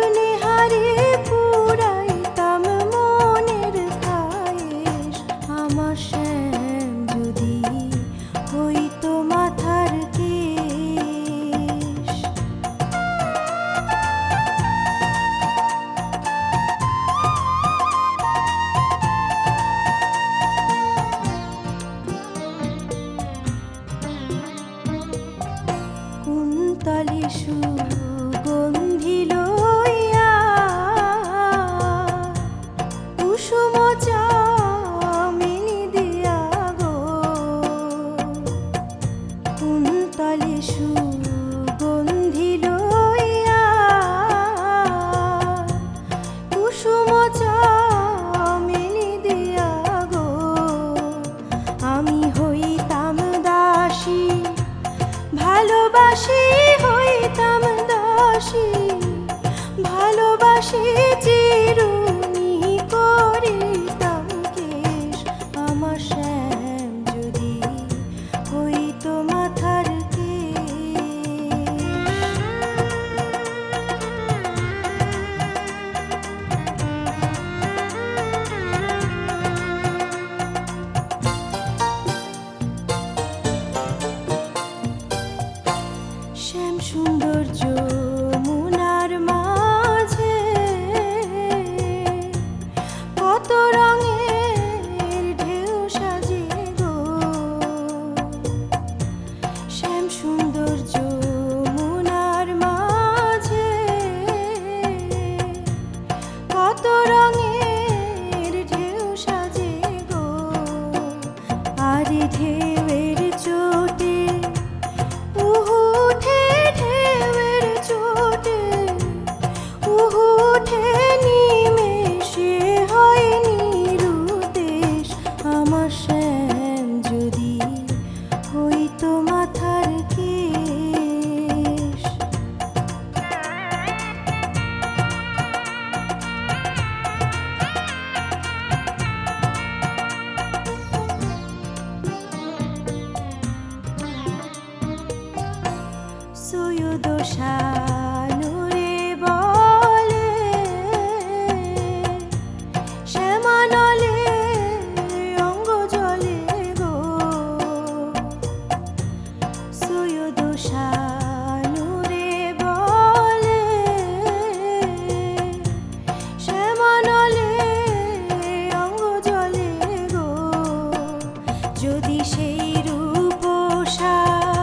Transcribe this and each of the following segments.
নেহারি পুরাইতাম মনের খায়েশ। আমার শ্যাম যদি হইতো মাথার কেশ। কুন্তলে সুগন্ধি লইয়া কুসুম চামেলি দিয়া গো। কুন্তলে সুগন্ধি লইয়া কুসুম চামেলি দিয়া গো। আমি হইতাম দাসী ভালোবাসি, হইতাম দাসী ভালোবাসি, চিরুনি করিতাম কেশ। আমার শ্যাম যদি হইতো মাথার কেশ। শ্যাম সুন্দর যমুনার মাঝে কত রঙের ঢেউ সাজে গো। শ্যাম সুন্দর যমুনার মাঝে কত রঙের ঢেউ সাজে গো। আরে ঢেউয়ের চোটে উঠে, ঢেউয়ের চোটে উঠে, নিমেষে হয় নিরুদ্দেশ। আমার শ্যাম যদি হইতো মাথার কেশ। সৈয়দ শানুরে বলে শ্যামানলে অঙ্গ জলে গো। সৈয়দ শানুরে বলে শ্যামানলে অঙ্গ জলে গো। যদি সেই রূপসা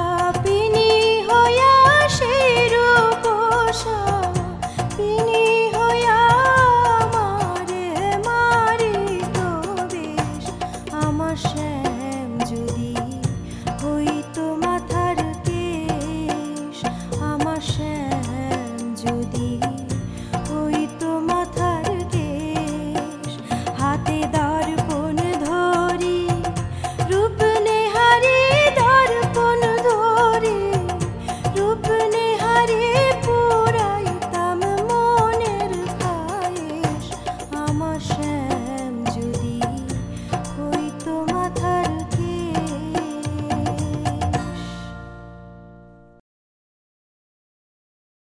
শ্যাম যদি হইতো মাথার কেশ। আমার শ্যাম যদি হইতো মাথার কেশ। হাতে দর্পণ ধরি রূপ নেহারি, দর্পণ ধরি রূপ নেহারি পুরাইতাম মনের খায়েশ। আমার